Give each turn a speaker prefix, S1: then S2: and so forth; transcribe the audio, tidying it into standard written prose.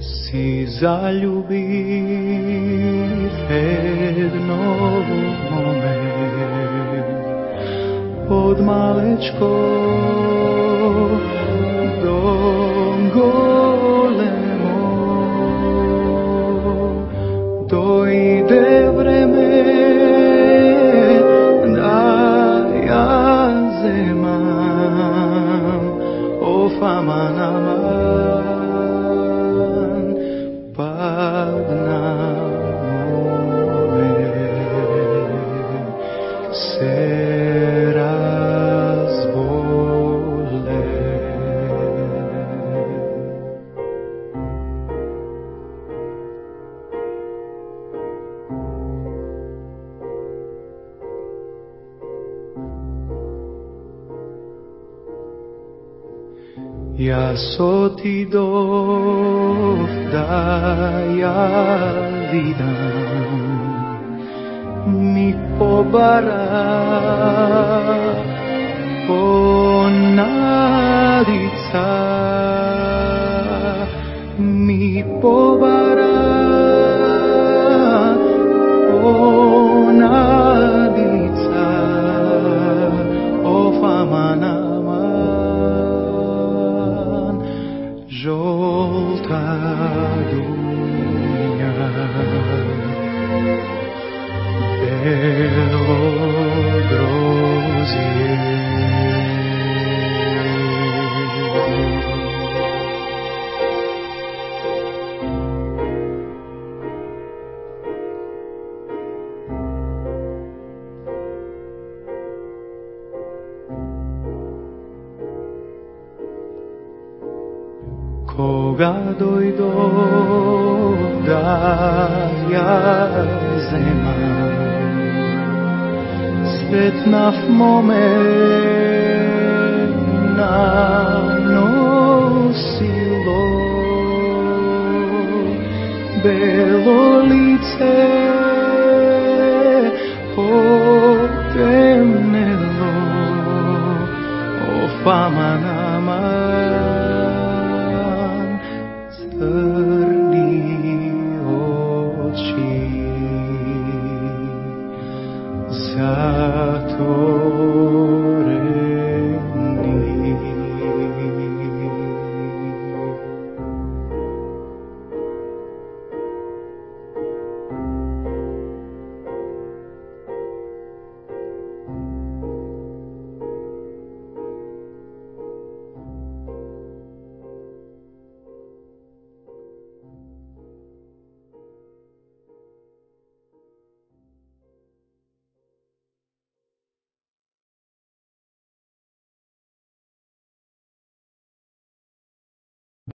S1: si zaljubiv jednog mome od malečko do golemo, dojde vreme da ja zemam ofamanaman pad na more se ja so ti dov da ja vidam mi pobara ponadica mi pobara ponadica ofamana žolta dunja belo grozje koga dojdo da ja zemam svet na mome nanosilo belo lice potemnelo ofamanaman